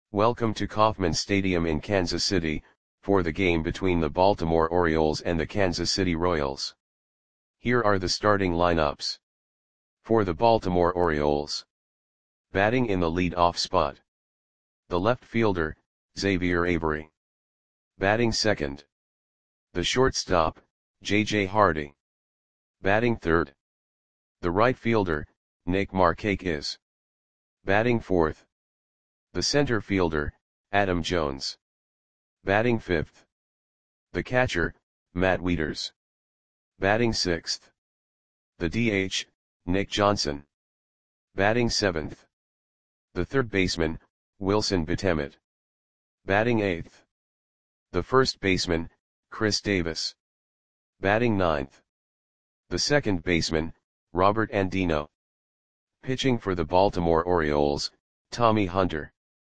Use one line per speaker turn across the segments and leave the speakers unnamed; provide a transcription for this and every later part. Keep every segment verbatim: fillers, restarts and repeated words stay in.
Welcome to Kauffman Stadium in Kansas City, for the game between the Baltimore Orioles and the Kansas City Royals. Here are the starting lineups. For the Baltimore Orioles. Batting in the lead-off spot. The left fielder, Xavier Avery. Batting second. The shortstop, J J Hardy. Batting third. The right fielder, Nick Markakis. Batting fourth. The center fielder, Adam Jones. Batting fifth. The catcher, Matt Wieters. Batting sixth. The D H, Nick Johnson. Batting seventh. The third baseman, Wilson Betemit. Batting eighth. The first baseman, Chris Davis. Batting ninth. The second baseman, Robert Andino. Pitching for the Baltimore Orioles, Tommy Hunter.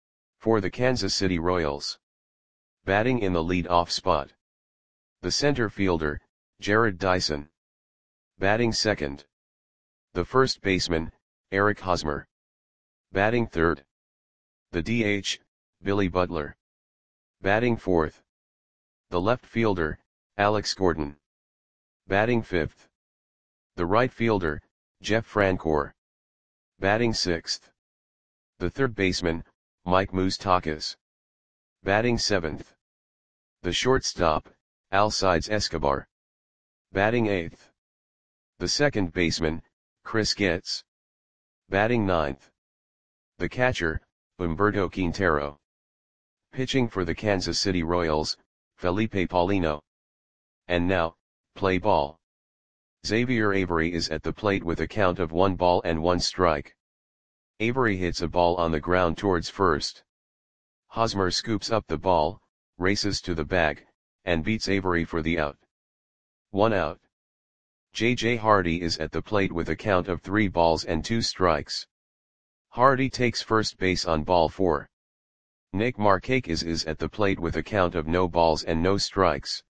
For the Kansas City Royals. Batting in the lead-off spot. The center fielder, Jarrod Dyson. Batting second. The first baseman, Eric Hosmer. Batting third. The D H, Billy Butler. Batting fourth. The left fielder, Alex Gordon. Batting fifth. The right fielder, Jeff Francoeur. Batting sixth. The third baseman, Mike Moustakas. Batting seventh. The shortstop, Alcides Escobar. Batting eighth. The second baseman, Chris Getz. Batting ninth. The catcher, Humberto Quintero. Pitching for the Kansas City Royals, Felipe Paulino. And now, play ball. Xavier Avery is at the plate with a count of one ball and one strike. Avery hits a ball on the ground towards first. Hosmer scoops up the ball, races to the bag, and beats Avery for the out. One out. J J Hardy is at the plate with a count of three balls and two strikes. Hardy takes first base on ball four. Nick Markakis is at the plate with a count of no balls and no strikes.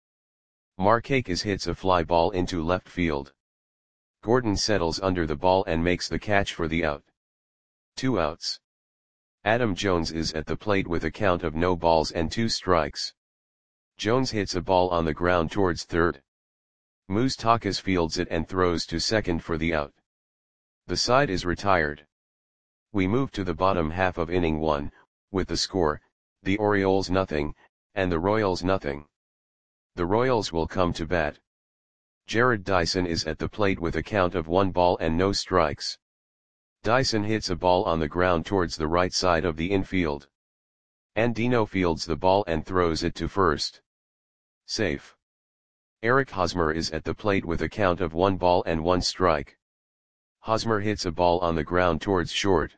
Markakis hits a fly ball into left field. Gordon settles under the ball and makes the catch for the out. Two outs. Adam Jones is at the plate with a count of no balls and two strikes. Jones hits a ball on the ground towards third. Moustakas fields it and throws to second for the out. The side is retired. We move to the bottom half of inning one, with the score, the Orioles nothing, and the Royals nothing. The Royals will come to bat. Jarrod Dyson is at the plate with a count of one ball and no strikes. Dyson hits a ball on the ground towards the right side of the infield. Andino fields the ball and throws it to first. Safe. Eric Hosmer is at the plate with a count of one ball and one strike. Hosmer hits a ball on the ground towards short.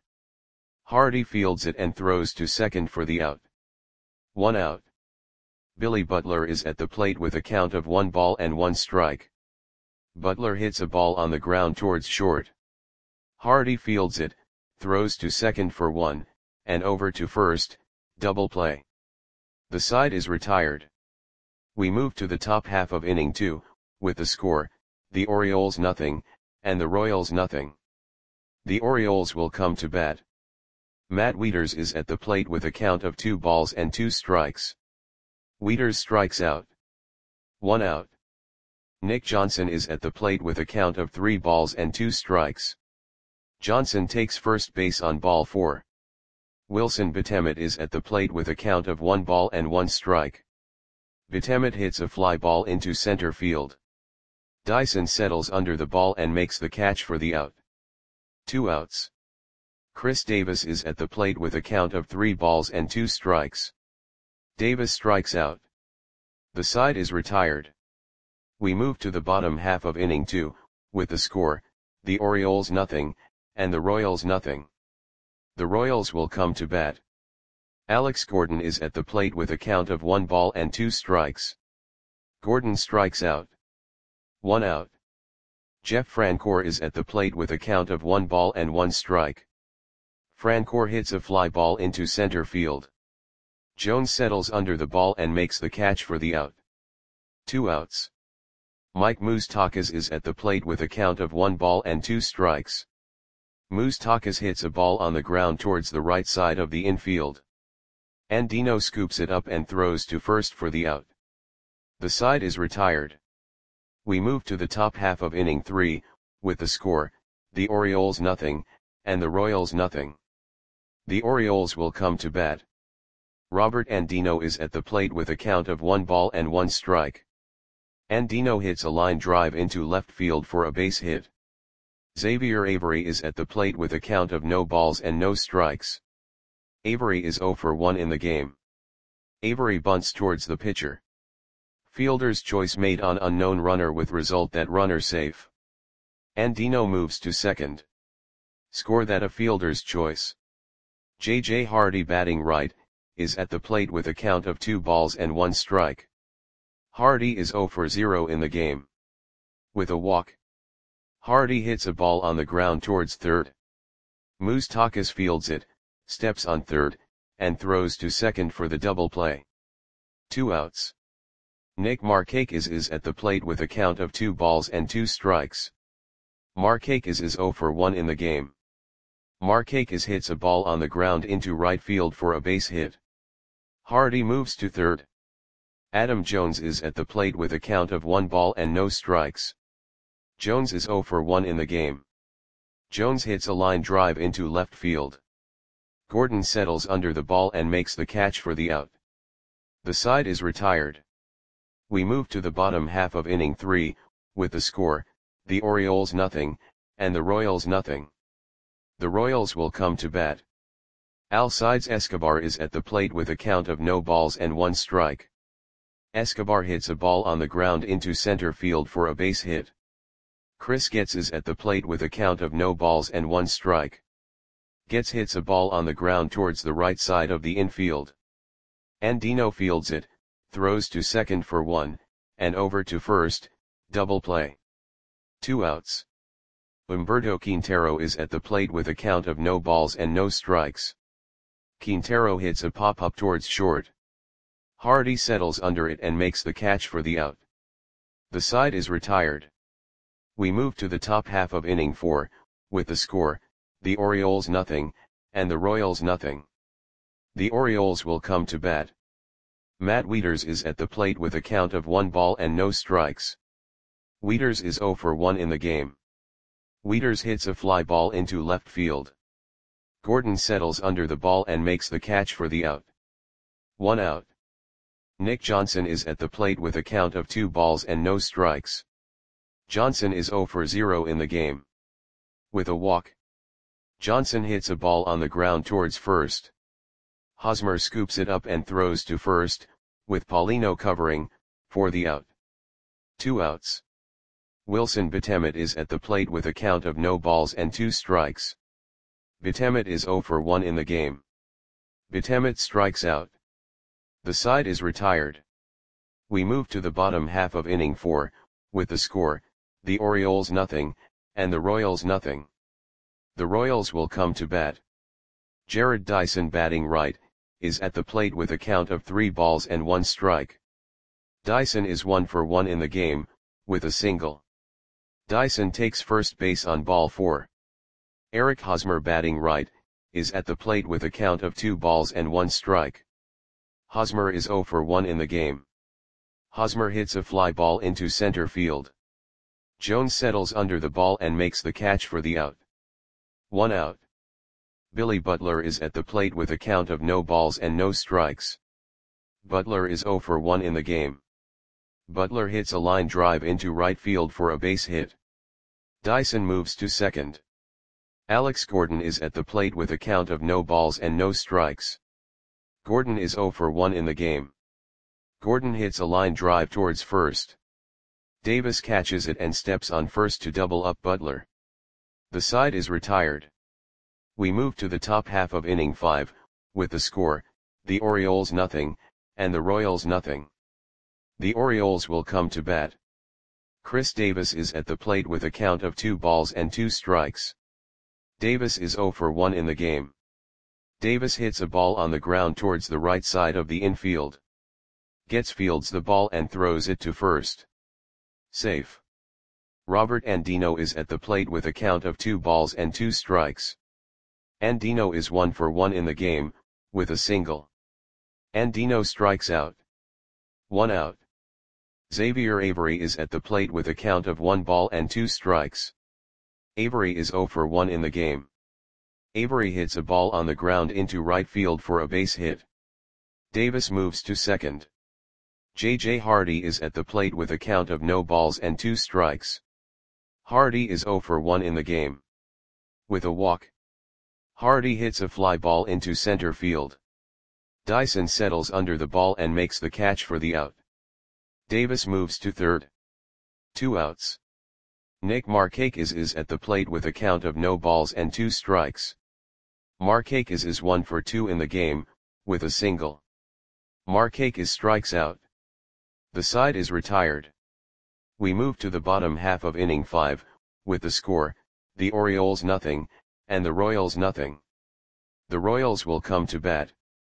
Hardy fields it and throws to second for the out. One out. Billy Butler is at the plate with a count of one ball and one strike. Butler hits a ball on the ground towards short. Hardy fields it, throws to second for one, and over to first, double play. The side is retired. We move to the top half of inning two, with the score, the Orioles nothing, and the Royals nothing. The Orioles will come to bat. Matt Wieters is at the plate with a count of two balls and two strikes. Wieters strikes out. One out. Nick Johnson is at the plate with a count of three balls and two strikes. Johnson takes first base on ball four. Wilson Betemit is at the plate with a count of one ball and one strike. Betemit hits a fly ball into center field. Dyson settles under the ball and makes the catch for the out. Two outs. Chris Davis is at the plate with a count of three balls and two strikes. Davis strikes out. The side is retired. We move to the bottom half of inning two, with the score, the Orioles nothing, and the Royals nothing. The Royals will come to bat. Alex Gordon is at the plate with a count of one ball and two strikes. Gordon strikes out. One out. Jeff Francoeur is at the plate with a count of one ball and one strike. Francoeur hits a fly ball into center field. Jones settles under the ball and makes the catch for the out. Two outs. Mike Moustakas is at the plate with a count of one ball and two strikes. Moustakas hits a ball on the ground towards the right side of the infield. Andino scoops it up and throws to first for the out. The side is retired. We move to the top half of inning three, with the score, the Orioles nothing, and the Royals nothing. The Orioles will come to bat. Robert Andino is at the plate with a count of one ball and one strike. Andino hits a line drive into left field for a base hit. Xavier Avery is at the plate with a count of no balls and no strikes. Avery is zero for one in the game. Avery bunts towards the pitcher. Fielder's choice made on unknown runner with result that runner safe. Andino moves to second. Score that a fielder's choice. J J Hardy batting right, is at the plate with a count of two balls and one strike. Hardy is zero for zero in the game. With a walk. Hardy hits a ball on the ground towards third. Moustakas fields it, steps on third, and throws to second for the double play. Two outs. Nick Markakis is at the plate with a count of two balls and two strikes. Markakis is zero for one in the game. Markakis hits a ball on the ground into right field for a base hit. Hardy moves to third. Adam Jones is at the plate with a count of one ball and no strikes. Jones is zero for one in the game. Jones hits a line drive into left field. Gordon settles under the ball and makes the catch for the out. The side is retired. We move to the bottom half of inning three, with the score, the Orioles nothing, and the Royals nothing. The Royals will come to bat. Alcides Escobar is at the plate with a count of no balls and one strike. Escobar hits a ball on the ground into center field for a base hit. Chris Getz is at the plate with a count of no balls and one strike. Getz hits a ball on the ground towards the right side of the infield. Andino fields it, throws to second for one, and over to first, double play. Two outs. Humberto Quintero is at the plate with a count of no balls and no strikes. Quintero hits a pop-up towards short. Hardy settles under it and makes the catch for the out. The side is retired. We move to the top half of inning four, with the score, the Orioles nothing, and the Royals nothing. The Orioles will come to bat. Matt Wieters is at the plate with a count of one ball and no strikes. Wieters is zero for one in the game. Wieters hits a fly ball into left field. Gordon settles under the ball and makes the catch for the out. One out. Nick Johnson is at the plate with a count of two balls and no strikes. Johnson is zero for zero in the game. With a walk. Johnson hits a ball on the ground towards first. Hosmer scoops it up and throws to first, with Paulino covering, for the out. Two outs. Wilson Betemet is at the plate with a count of no balls and two strikes. Betemet is zero for one in the game. Betemet strikes out. The side is retired. We move to the bottom half of inning four, with the score, the Orioles nothing, and the Royals nothing. The Royals will come to bat. Jared Dyson batting right, is at the plate with a count of three balls and one strike. Dyson is one for one in the game, with a single. Dyson takes first base on ball four. Eric Hosmer batting right, is at the plate with a count of two balls and one strike. Hosmer is zero for one in the game. Hosmer hits a fly ball into center field. Jones settles under the ball and makes the catch for the out. One out. Billy Butler is at the plate with a count of no balls and no strikes. Butler is zero for one in the game. Butler hits a line drive into right field for a base hit. Dyson moves to second. Alex Gordon is at the plate with a count of no balls and no strikes. Gordon is zero for one in the game. Gordon hits a line drive towards first. Davis catches it and steps on first to double up Butler. The side is retired. We move to the top half of inning five, with the score, the Orioles nothing, and the Royals nothing. The Orioles will come to bat. Chris Davis is at the plate with a count of two balls and two strikes. Davis is zero for one in the game. Davis hits a ball on the ground towards the right side of the infield. Getz fields the ball and throws it to first. Safe. Robert Andino is at the plate with a count of two balls and two strikes. Andino is one for one in the game, with a single. Andino strikes out. One out. Xavier Avery is at the plate with a count of one ball and two strikes. Avery is zero for one in the game. Avery hits a ball on the ground into right field for a base hit. Davis moves to second. J J Hardy is at the plate with a count of no balls and two strikes. Hardy is zero for one in the game. With a walk, Hardy hits a fly ball into center field. Dyson settles under the ball and makes the catch for the out. Davis moves to third. Two outs. Nick Markakis is at the plate with a count of no balls and two strikes. Markakis is one for two in the game, with a single. Markakis strikes out. The side is retired. We move to the bottom half of inning five, with the score, the Orioles nothing, and the Royals nothing. The Royals will come to bat.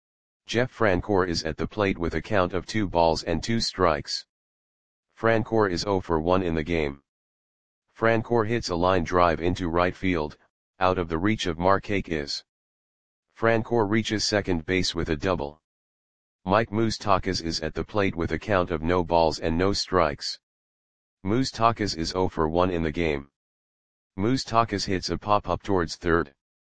Jeff Francoeur is at the plate with a count of two balls and two strikes. Francoeur is zero for one in the game. Francoeur hits a line drive into right field, out of the reach of Markakis. Francoeur reaches second base with a double. Mike Moustakas is at the plate with a count of no balls and no strikes. Moustakas is zero for one in the game. Moustakas hits a pop-up towards third.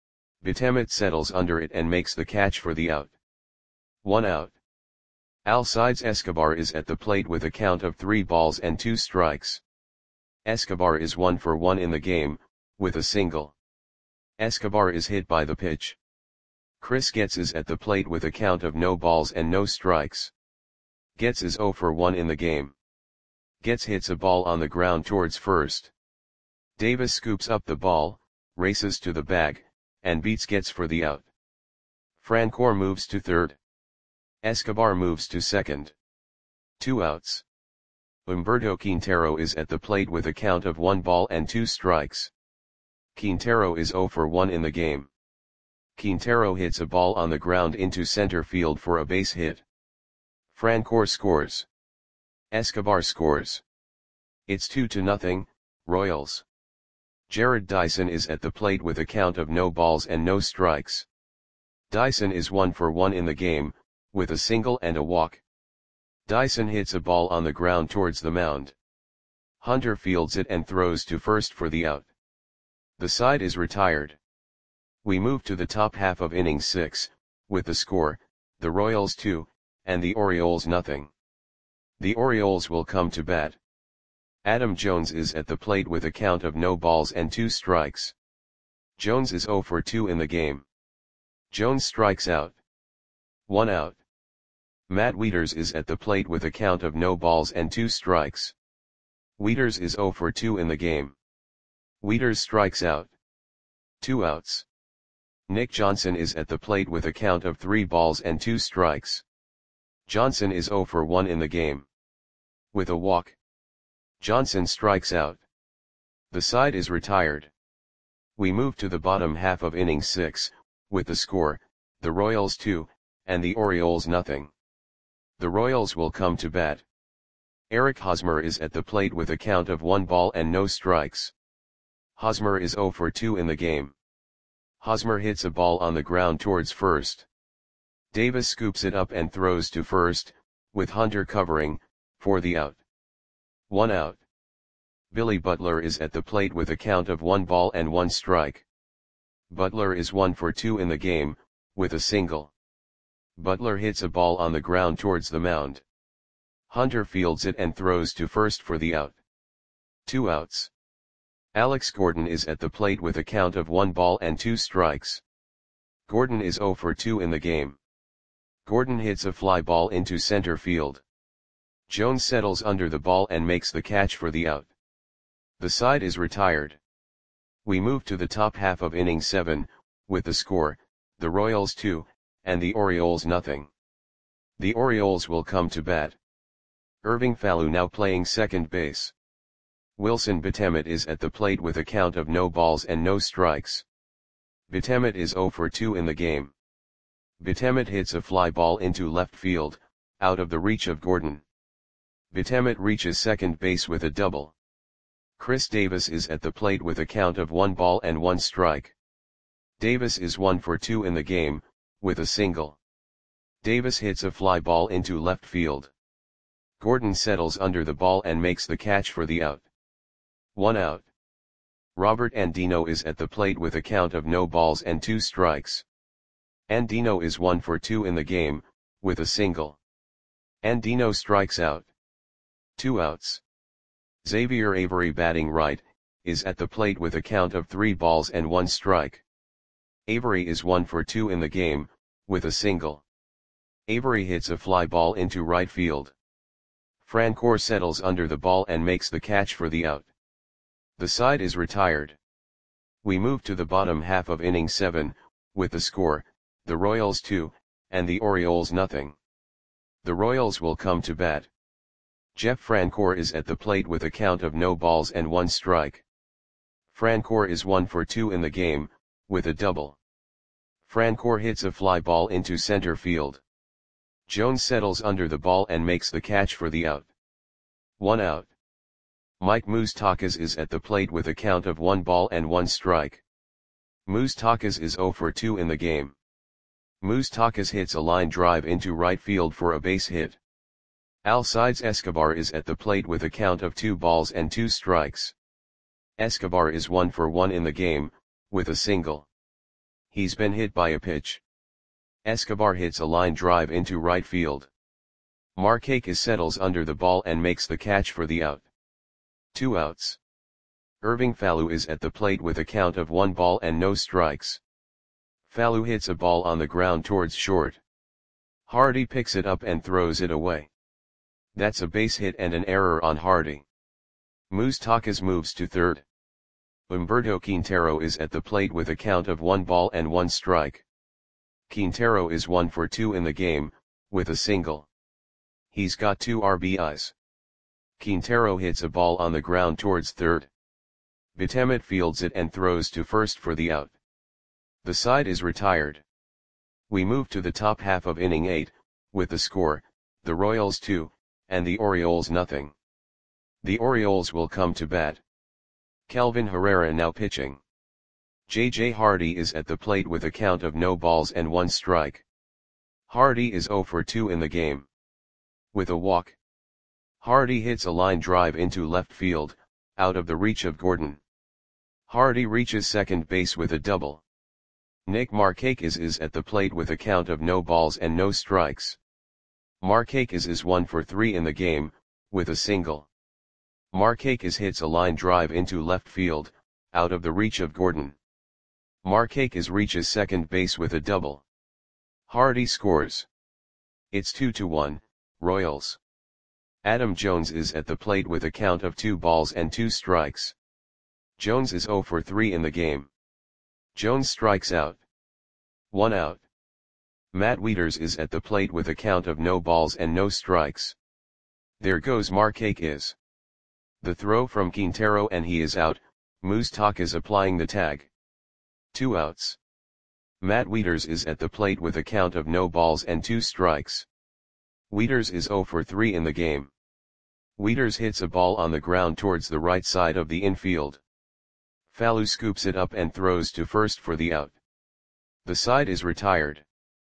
Betemet settles under it and makes the catch for the out. One out. Alcides Escobar is at the plate with a count of three balls and two strikes. Escobar is one for one in the game, with a single. Escobar is hit by the pitch. Chris Getz is at the plate with a count of no balls and no strikes. Getz is zero for one in the game. Getz hits a ball on the ground towards first. Davis scoops up the ball, races to the bag, and beats Getz for the out. Francoeur moves to third. Escobar moves to second. Two outs. Humberto Quintero is at the plate with a count of one ball and two strikes. Quintero is zero for one in the game. Quintero hits a ball on the ground into center field for a base hit. Francoeur scores. Escobar scores. It's two to nothing, Royals. Jared Dyson is at the plate with a count of no balls and no strikes. Dyson is one for one in the game, with a single and a walk. Dyson hits a ball on the ground towards the mound. Hunter fields it and throws to first for the out. The side is retired. We move to the top half of inning six, with the score, the Royals two, and the Orioles nothing. The Orioles will come to bat. Adam Jones is at the plate with a count of no balls and two strikes. Jones is zero for two in the game. Jones strikes out. One out. Matt Wieters is at the plate with a count of no balls and two strikes. Wieters is zero for two in the game. Wieters strikes out. Two outs. Nick Johnson is at the plate with a count of three balls and two strikes. Johnson is zero for one in the game. With a walk, Johnson strikes out. The side is retired. We move to the bottom half of inning six, with the score, the Royals two, and the Orioles nothing. The Royals will come to bat. Eric Hosmer is at the plate with a count of one ball and no strikes. Hosmer is zero for two in the game. Hosmer hits a ball on the ground towards first. Davis scoops it up and throws to first, with Hunter covering, for the out. One out. Billy Butler is at the plate with a count of one ball and one strike. Butler is one for two in the game, with a single. Butler hits a ball on the ground towards the mound. Hunter fields it and throws to first for the out. Two outs. Alex Gordon is at the plate with a count of one ball and two strikes. Gordon is zero for two in the game. Gordon hits a fly ball into center field. Jones settles under the ball and makes the catch for the out. The side is retired. We move to the top half of inning seven, with the score, the Royals two, and the Orioles nothing. The Orioles will come to bat. Irving Falou now playing second base. Wilson Betemet is at the plate with a count of no balls and no strikes. Betemet is zero for two in the game. Betemet hits a fly ball into left field, out of the reach of Gordon. Betemet reaches second base with a double. Chris Davis is at the plate with a count of one ball and one strike. Davis is one for two in the game, with a single. Davis hits a fly ball into left field. Gordon settles under the ball and makes the catch for the out. One out. Robert Andino is at the plate with a count of no balls and two strikes. Andino is one for two in the game, with a single. Andino strikes out. Two outs. Xavier Avery, batting right, is at the plate with a count of three balls and one strike. Avery is one for two in the game, with a single. Avery hits a fly ball into right field. Francoeur settles under the ball and makes the catch for the out. The side is retired. We move to the bottom half of inning seven, with the score, the Royals two, and the Orioles nothing. The Royals will come to bat. Jeff Francoeur is at the plate with a count of no balls and one strike. Francoeur is one for two in the game, with a double. Francoeur hits a fly ball into center field. Jones settles under the ball and makes the catch for the out. One out. Mike Moustakas is at the plate with a count of one ball and one strike. Moustakas is zero for two in the game. Moustakas hits a line drive into right field for a base hit. Alcides Escobar is at the plate with a count of two balls and two strikes. Escobar is one for one in the game, with a single. He's been hit by a pitch. Escobar hits a line drive into right field. Markakis settles under the ball and makes the catch for the out. Two outs. Irving Falou is at the plate with a count of one ball and no strikes. Falou hits a ball on the ground towards short. Hardy picks it up and throws it away. That's a base hit and an error on Hardy. Moustakas moves to third. Humberto Quintero is at the plate with a count of one ball and one strike. Quintero is one for two in the game, with a single. He's got two R B Is. Quintero hits a ball on the ground towards third. Betemet fields it and throws to first for the out. The side is retired. We move to the top half of inning eight, with the score, the Royals two, and the Orioles nothing. The Orioles will come to bat. Kelvin Herrera now pitching. J J Hardy is at the plate with a count of no balls and one strike. Hardy is zero for two in the game. With a walk. Hardy hits a line drive into left field, out of the reach of Gordon. Hardy reaches second base with a double. Nick Markakis is at the plate with a count of no balls and no strikes. Markakis is one for three in the game, with a single. Markakis hits a line drive into left field, out of the reach of Gordon. Markakis reaches second base with a double. Hardy scores. It's two to one, Royals. Adam Jones is at the plate with a count of two balls and two strikes. Jones is zero for three in the game. Jones strikes out. One out. Matt Wieters is at the plate with a count of no balls and no strikes. There goes Markakis. The throw from Quintero and he is out, Moustakas applying the tag. Two outs. Matt Wieters is at the plate with a count of no balls and two strikes. Wieters is zero for three in the game. Wieters hits a ball on the ground towards the right side of the infield. Falou scoops it up and throws to first for the out. The side is retired.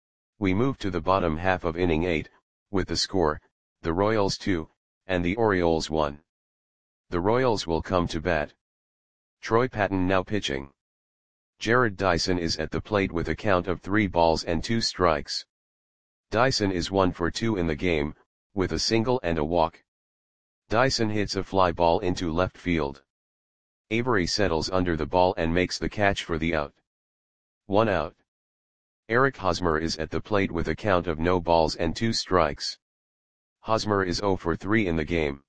We move to the bottom half of inning eight, with the score, the Royals two, and the Orioles one. The Royals will come to bat. Troy Patton now pitching. Jared Dyson is at the plate with a count of three balls and two strikes. Dyson is one for two in the game, with a single and a walk. Dyson hits a fly ball into left field. Avery settles under the ball and makes the catch for the out. One out. Eric Hosmer is at the plate with a count of no balls and two strikes. Hosmer is zero for three in the game.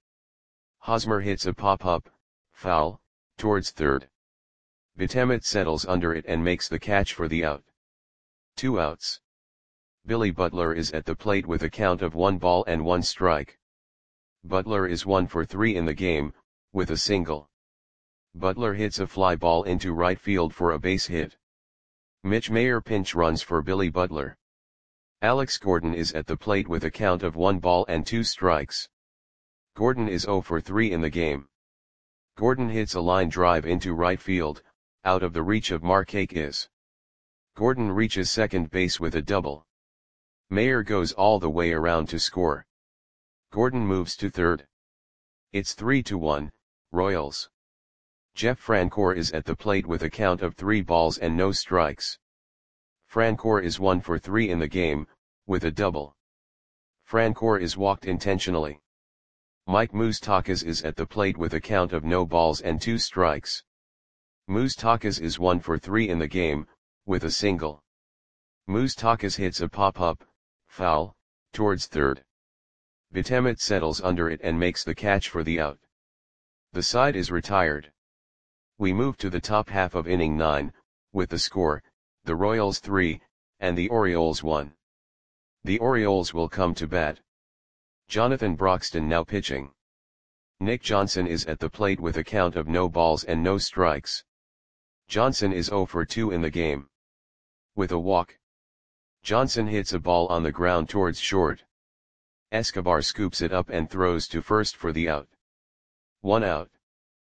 Hosmer hits a pop-up, foul, towards third. Betemet settles under it and makes the catch for the out. Two outs. Billy Butler is at the plate with a count of one ball and one strike. Butler is one for three in the game, with a single. Butler hits a fly ball into right field for a base hit. Mitch Mayer pinch runs for Billy Butler. Alex Gordon is at the plate with a count of one ball and two strikes. Gordon is zero for three in the game. Gordon hits a line drive into right field, out of the reach of Markakis. Gordon reaches second base with a double. Mayer goes all the way around to score. Gordon moves to third. It's three to one, Royals. Jeff Francoeur is at the plate with a count of three balls and no strikes. Francoeur is one for three in the game, with a double. Francoeur is walked intentionally. Mike Moustakas is at the plate with a count of no balls and two strikes. Moustakas is one for three in the game, with a single. Moustakas hits a pop-up, foul, towards third. Betemet settles under it and makes the catch for the out. The side is retired. We move to the top half of inning nine, with the score, the Royals three, and the Orioles one. The Orioles will come to bat. Jonathan Broxton now pitching. Nick Johnson is at the plate with a count of no balls and no strikes. Johnson is oh for two in the game. With a walk. Johnson hits a ball on the ground towards short. Escobar scoops it up and throws to first for the out. One out.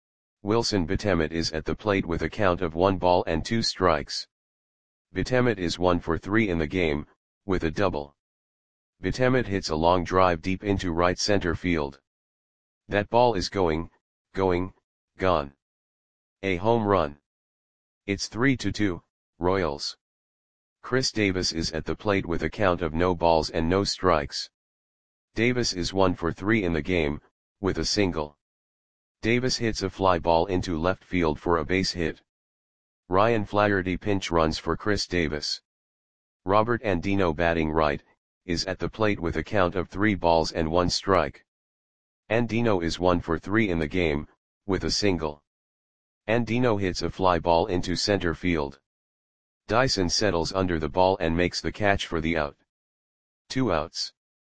Wilson Betemet is at the plate with a count of one ball and two strikes. Betemet is one for three in the game, with a double. Betemet hits a long drive deep into right center field. That ball is going, going, gone. A home run. It's three to two, Royals. Chris Davis is at the plate with a count of no balls and no strikes. Davis is one for three in the game, with a single. Davis hits a fly ball into left field for a base hit. Ryan Flaherty pinch runs for Chris Davis. Robert Andino batting right, is at the plate with a count of three balls and one strike. Andino is one for three in the game, with a single. Andino hits a fly ball into center field. Dyson settles under the ball and makes the catch for the out. Two outs.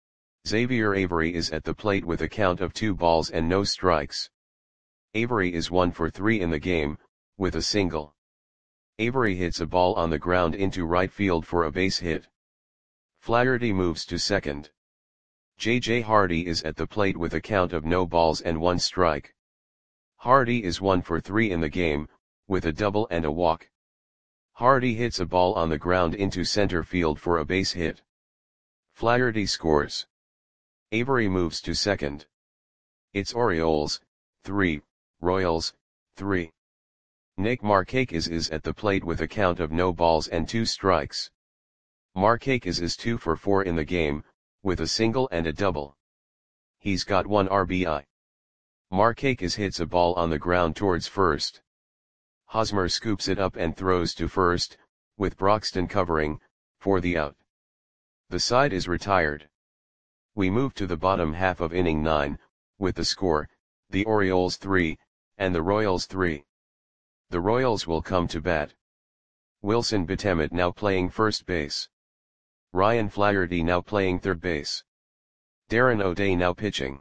Xavier Avery is at the plate with a count of two balls and no strikes. Avery is one for three in the game, with a single. Avery hits a ball on the ground into right field for a base hit. Flaherty moves to second. J J Hardy is at the plate with a count of no balls and one strike. Hardy is one for three in the game, with a double and a walk. Hardy hits a ball on the ground into center field for a base hit. Flaherty scores. Avery moves to second. It's Orioles, three, Royals, three. Nick Markakis is at the plate with a count of no balls and two strikes. Markakis is two for four in the game, with a single and a double. He's got one R B I. Markakis hits a ball on the ground towards first. Hosmer scoops it up and throws to first, with Broxton covering, for the out. The side is retired. We move to the bottom half of inning nine, with the score, the Orioles three, and the Royals three. The Royals will come to bat. Wilson Betemet now playing first base. Ryan Flaherty now playing third base. Darren O'Day now pitching.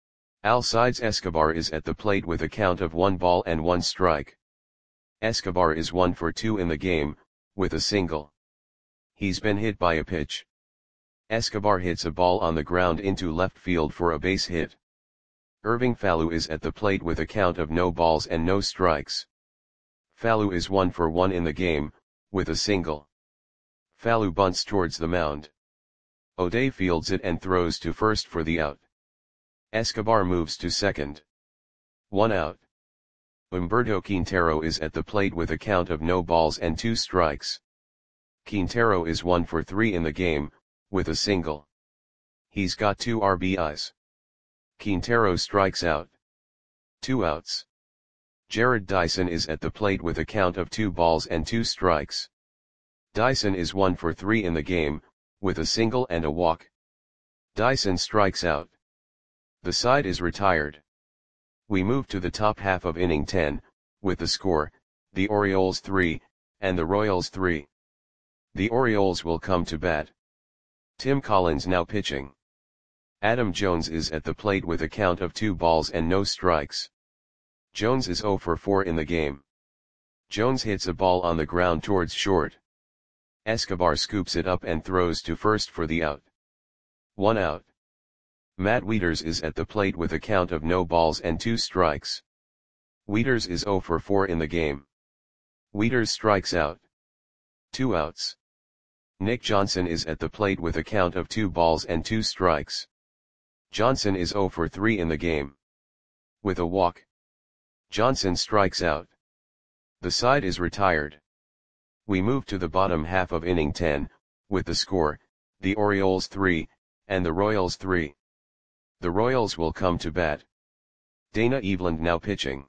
Alcides Escobar is at the plate with a count of one ball and one strike. Escobar is one for two in the game, with a single. He's been hit by a pitch. Escobar hits a ball on the ground into left field for a base hit. Irving Falou is at the plate with a count of no balls and no strikes. Falou is one for one in the game, with a single. Falou bunts towards the mound. O'Day fields it and throws to first for the out. Escobar moves to second. One out. Humberto Quintero is at the plate with a count of no balls and two strikes. Quintero is one for three in the game, with a single. He's got two R B Is. Quintero strikes out. Two outs. Jared Dyson is at the plate with a count of two balls and two strikes. Dyson is one for three in the game, with a single and a walk. Dyson strikes out. The side is retired. We move to the top half of inning ten, with the score, the Orioles three, and the Royals three. The Orioles will come to bat. Tim Collins now pitching. Adam Jones is at the plate with a count of two balls and no strikes. Jones is oh for four in the game. Jones hits a ball on the ground towards short. Escobar scoops it up and throws to first for the out. One out. Matt Wieters is at the plate with a count of no balls and two strikes. Wieters is oh for four in the game. Wieters strikes out. Two outs. Nick Johnson is at the plate with a count of two balls and two strikes. Johnson is zero for three in the game. With a walk, Johnson strikes out. The side is retired. We move to the bottom half of inning ten, with the score, the Orioles three, and the Royals three. The Royals will come to bat. Dana Eveland now pitching.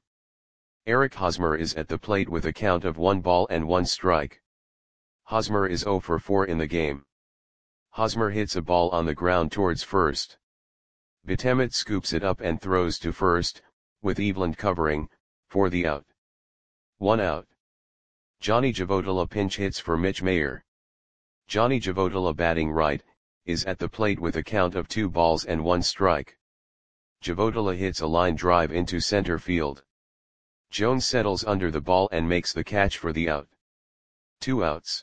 Eric Hosmer is at the plate with a count of one ball and one strike. Hosmer is zero for four in the game. Hosmer hits a ball on the ground towards first. Betemet scoops it up and throws to first, with Eveland covering, for the out. One out. Johnny Javotila pinch hits for Mitch Mayer. Johnny Javotila, batting right, is at the plate with a count of two balls and one strike. Javotila hits a line drive into center field. Jones settles under the ball and makes the catch for the out. Two outs.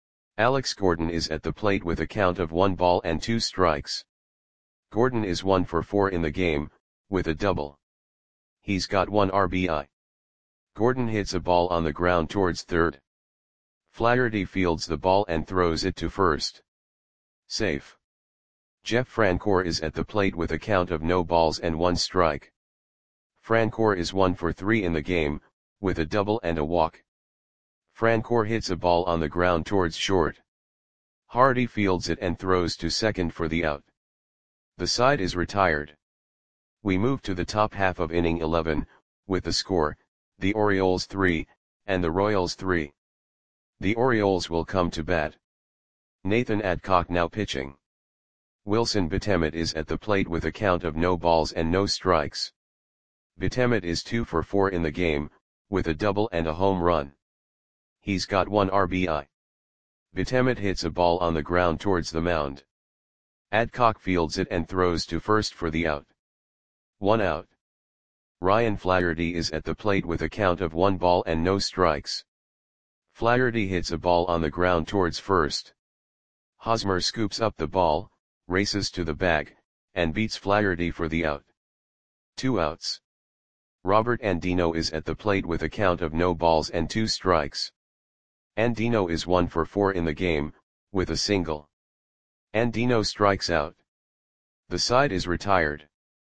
Alex Gordon is at the plate with a count of one ball and two strikes. Gordon is one for four in the game, with a double. He's got one R B I. Gordon hits a ball on the ground towards third. Flaherty fields the ball and throws it to first. Safe. Jeff Francoeur is at the plate with a count of no balls and one strike. Francoeur is one for three in the game, with a double and a walk. Francoeur hits a ball on the ground towards short. Hardy fields it and throws to second for the out. The side is retired. We move to the top half of inning eleven, with the score, the Orioles three, and the Royals three. The Orioles will come to bat. Nathan Adcock now pitching. Wilson Betemet is at the plate with a count of no balls and no strikes. Betemet is two for four in the game, with a double and a home run. He's got one R B I. Betemet hits a ball on the ground towards the mound. Adcock fields it and throws to first for the out. One out. Ryan Flaherty is at the plate with a count of one ball and no strikes. Flaherty hits a ball on the ground towards first. Hosmer scoops up the ball, races to the bag, and beats Flaherty for the out. Two outs. Robert Andino is at the plate with a count of no balls and two strikes. Andino is one for four in the game, with a single. Andino strikes out. The side is retired.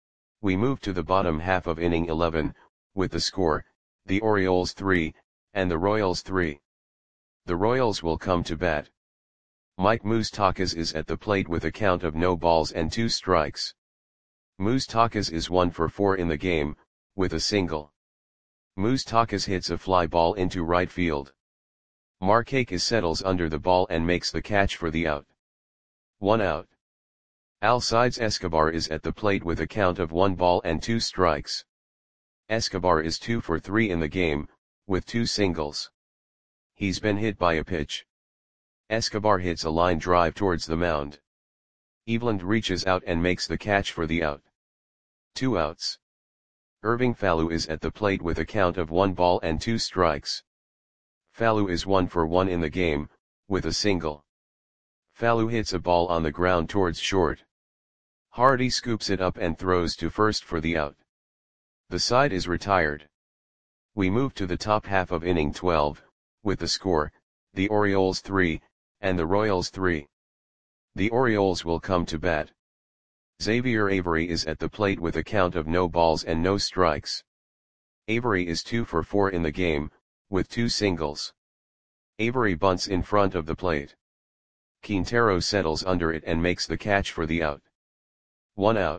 We move to the bottom half of inning eleven, with the score, the Orioles three, and the Royals three. The Royals will come to bat. Mike Moustakas is at the plate with a count of no balls and two strikes. Moustakas is one for four in the game, with a single. Moustakas hits a fly ball into right field. Markakis settles under the ball and makes the catch for the out. One out. Alcides Escobar is at the plate with a count of one ball and two strikes. Escobar is two for three in the game, with two singles. He's been hit by a pitch. Escobar hits a line drive towards the mound. Eveland reaches out and makes the catch for the out. Two outs. Irving Falou is at the plate with a count of one ball and two strikes. Falou is one for one in the game, with a single. Falou hits a ball on the ground towards short. Hardy scoops it up and throws to first for the out. The side is retired. We move to the top half of inning twelve, with the score, the Orioles three, and the Royals three. The Orioles will come to bat. Xavier Avery is at the plate with a count of no balls and no strikes. Avery is two for four in the game, with two singles. Avery bunts in front of the plate. Quintero settles under it and makes the catch for the out. One out.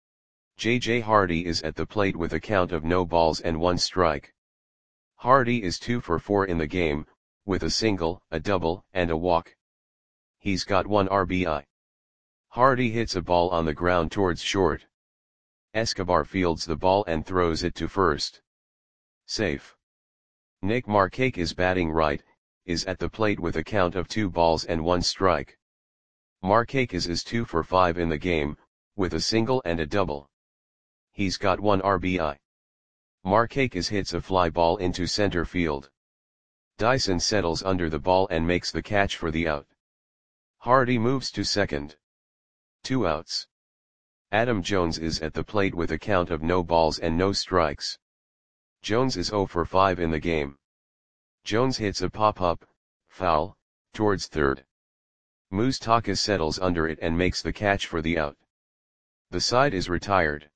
J J Hardy is at the plate with a count of no balls and one strike. Hardy is two for four in the game, with a single, a double, and a walk. He's got one R B I. Hardy hits a ball on the ground towards short. Escobar fields the ball and throws it to first. Safe. Nick Markakis, batting right, is at the plate with a count of two balls and one strike. Markakis is two for five in the game, with a single and a double. He's got one R B I. Markakis hits a fly ball into center field. Dyson settles under the ball and makes the catch for the out. Hardy moves to second. Two outs. Adam Jones is at the plate with a count of no balls and no strikes. Jones is zero for five in the game. Jones hits a pop-up, foul, towards third. Moustakas settles under it and makes the catch for the out. The side is retired.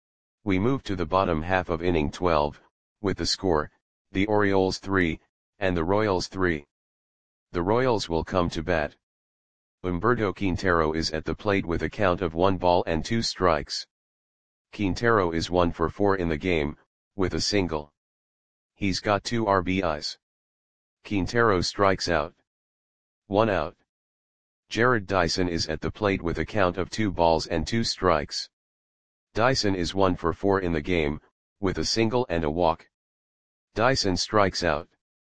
We move to the bottom half of inning twelve, with the score, the Orioles three, and the Royals three. The Royals will come to bat. Humberto Quintero is at the plate with a count of one ball and two strikes. Quintero is one for four in the game, with a single. He's got two R B Is. Quintero strikes out. One out. Jarrod Dyson is at the plate with a count of two balls and two strikes. Dyson is one for four in the game, with a single and a walk. Dyson strikes out.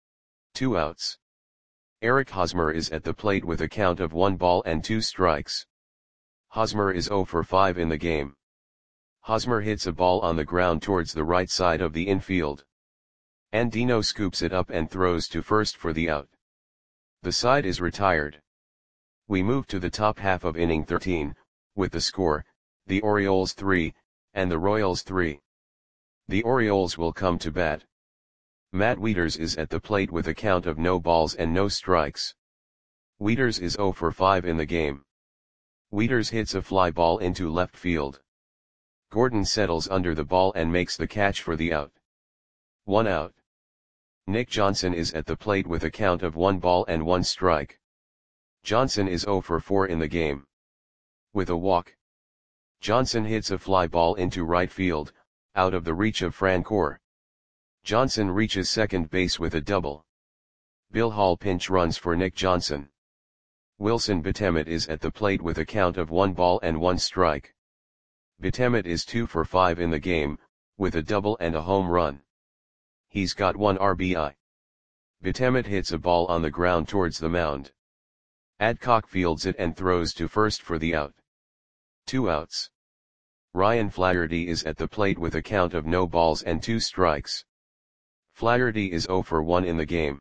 Two outs. Eric Hosmer is at the plate with a count of one ball and two strikes. Hosmer is zero for five in the game. Hosmer hits a ball on the ground towards the right side of the infield. Andino scoops it up and throws to first for the out. The side is retired. We move to the top half of inning thirteen, with the score, the Orioles three, and the Royals three. The Orioles will come to bat. Matt Wieters is at the plate with a count of no balls and no strikes. Wieters is zero for five in the game. Wieters hits a fly ball into left field. Gordon settles under the ball and makes the catch for the out. One out. Nick Johnson is at the plate with a count of one ball and one strike. Johnson is zero for four in the game. With a walk. Johnson hits a fly ball into right field, out of the reach of Francoeur. Johnson reaches second base with a double. Bill Hall pinch runs for Nick Johnson. Wilson Betemet is at the plate with a count of one ball and one strike. Betemet is two for five in the game, with a double and a home run. He's got one R B I. Betemet hits a ball on the ground towards the mound. Adcock fields it and throws to first for the out. Two outs. Ryan Flaherty is at the plate with a count of no balls and two strikes. Flaherty is zero for one in the game.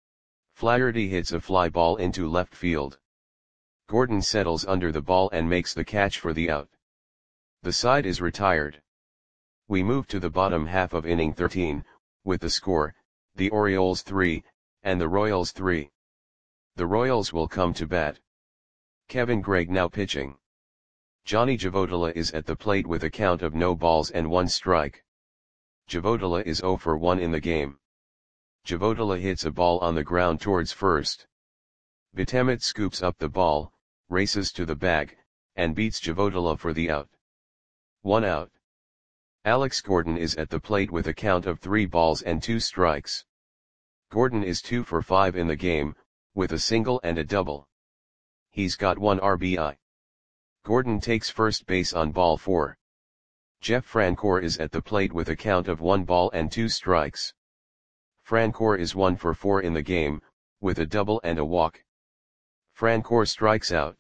Flaherty hits a fly ball into left field. Gordon settles under the ball and makes the catch for the out. The side is retired. We move to the bottom half of inning thirteen, with the score, the Orioles three, and the Royals three. The Royals will come to bat. Kevin Gregg now pitching. Johnny Javotila is at the plate with a count of no balls and one strike. Javotila is zero for one in the game. Javotila hits a ball on the ground towards first. Betemet scoops up the ball, races to the bag, and beats Javotila for the out. One out. Alex Gordon is at the plate with a count of three balls and two strikes. Gordon is two for five in the game, with a single and a double. He's got one R B I. Gordon takes first base on ball four. Jeff Francoeur is at the plate with a count of one ball and two strikes. Francoeur is one for four in the game, with a double and a walk. Francoeur strikes out.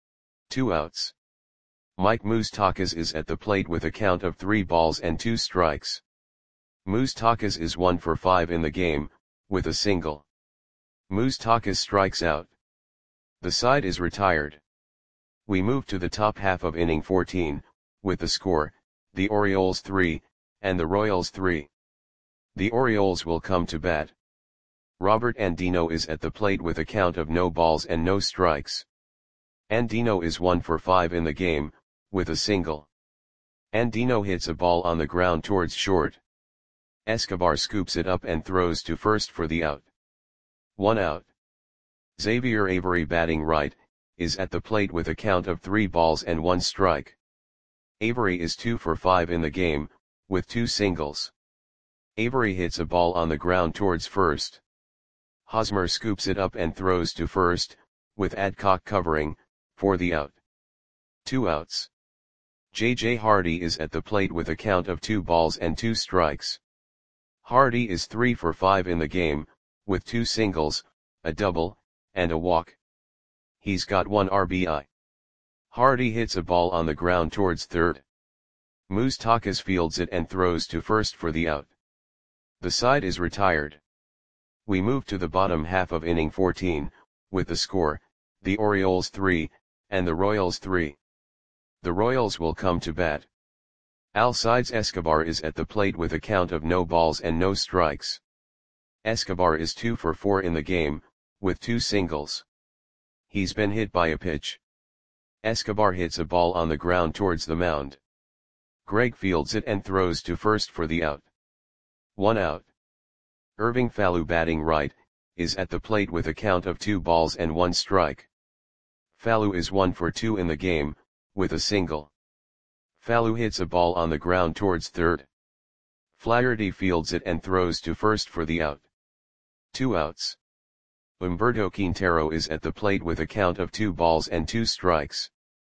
Two outs. Mike Moustakas is at the plate with a count of three balls and two strikes. Moustakas is one for five in the game, with a single. Moustakas strikes out. The side is retired. We move to the top half of inning fourteen, with the score, the Orioles three, and the Royals three. The Orioles will come to bat. Robert Andino is at the plate with a count of no balls and no strikes. Andino is one for five in the game, with a single. Andino hits a ball on the ground towards short. Escobar scoops it up and throws to first for the out. One out. Xavier Avery batting right, is at the plate with a count of three balls and one strike. Avery is two for five in the game, with two singles. Avery hits a ball on the ground towards first. Hosmer scoops it up and throws to first, with Adcock covering, for the out. Two outs. J J Hardy is at the plate with a count of two balls and two strikes. Hardy is three for five in the game, with two singles, a double, and a walk. He's got one R B I. Hardy hits a ball on the ground towards third. Moustakas fields it and throws to first for the out. The side is retired. We move to the bottom half of inning fourteen, with the score, the Orioles three, and the Royals three. The Royals will come to bat. Alcides Escobar is at the plate with a count of no balls and no strikes. Escobar is two for four in the game, with two singles. He's been hit by a pitch. Escobar hits a ball on the ground towards the mound. Greg fields it and throws to first for the out. One out. Irving Falou, batting right, is at the plate with a count of two balls and one strike. Falou is one for two in the game, with a single. Falou hits a ball on the ground towards third. Flaherty fields it and throws to first for the out. Two outs. Humberto Quintero is at the plate with a count of two balls and two strikes.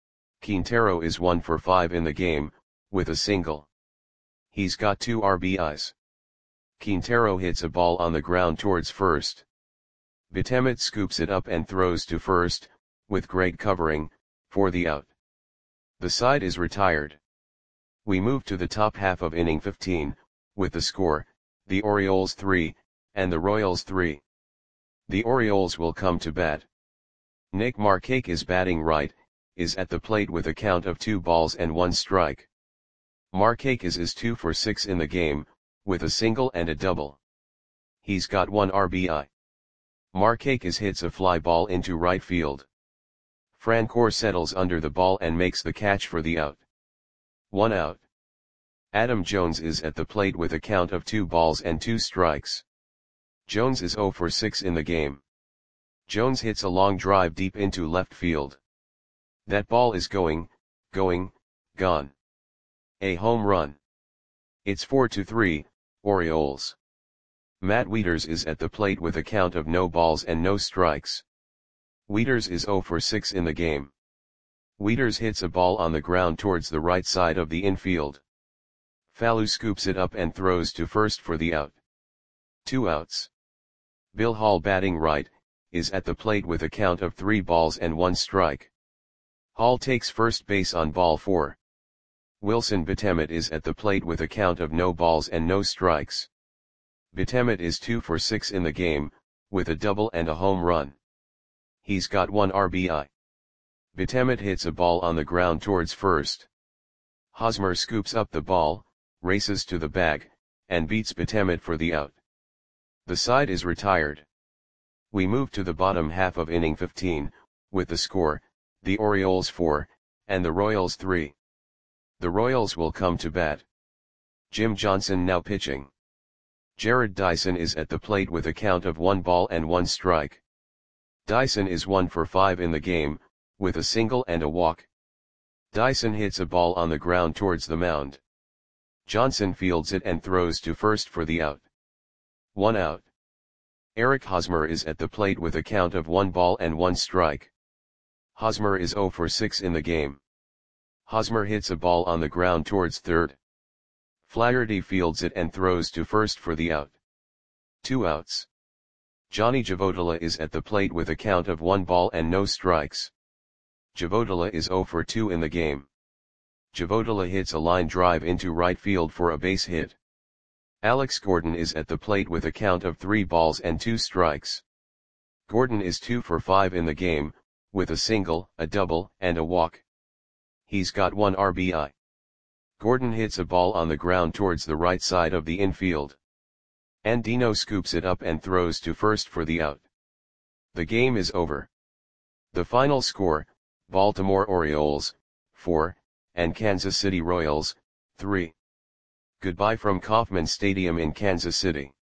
Quintero is one for five in the game, with a single. He's got two R B Is. Quintero hits a ball on the ground towards first. Betemet scoops it up and throws to first, with Greg covering, for the out. The side is retired. We move to the top half of inning fifteen, with the score, the Orioles three, and the Royals three. The Orioles will come to bat. Nick Markakis is batting right, is at the plate with a count of two balls and one strike. Markakis is two for six in the game, with a single and a double. He's got one R B I. Markakis hits a fly ball into right field. Francoeur settles under the ball and makes the catch for the out. One out. Adam Jones is at the plate with a count of two balls and two strikes. Jones is zero for six in the game. Jones hits a long drive deep into left field. That ball is going, going, gone. A home run. It's four to three, Orioles. Matt Wieters is at the plate with a count of no balls and no strikes. Wieters is zero for six in the game. Wieters hits a ball on the ground towards the right side of the infield. Falou scoops it up and throws to first for the out. Two outs. Bill Hall, batting right, is at the plate with a count of three balls and one strike. Hall takes first base on ball four. Wilson Betemet is at the plate with a count of no balls and no strikes. Betemet is two for six in the game, with a double and a home run. He's got one R B I. Betemet hits a ball on the ground towards first. Hosmer scoops up the ball, races to the bag, and beats Betemet for the out. The side is retired. We move to the bottom half of inning fifteen, with the score, the Orioles four, and the Royals three. The Royals will come to bat. Jim Johnson now pitching. Jared Dyson is at the plate with a count of one ball and one strike. Dyson is one for five in the game, with a single and a walk. Dyson hits a ball on the ground towards the mound. Johnson fields it and throws to first for the out. One out. Eric Hosmer is at the plate with a count of one ball and one strike. Hosmer is zero for six in the game. Hosmer hits a ball on the ground towards third. Flaherty fields it and throws to first for the out. Two outs. Johnny Javodala is at the plate with a count of one ball and no strikes. Javodala is zero for two in the game. Javodala hits a line drive into right field for a base hit. Alex Gordon is at the plate with a count of three balls and two strikes. Gordon is two for five in the game, with a single, a double, and a walk. He's got one R B I. Gordon hits a ball on the ground towards the right side of the infield. Andino scoops it up and throws to first for the out. The game is over. The final score, Baltimore Orioles, four, and Kansas City Royals, three. Goodbye from Kauffman Stadium in Kansas City.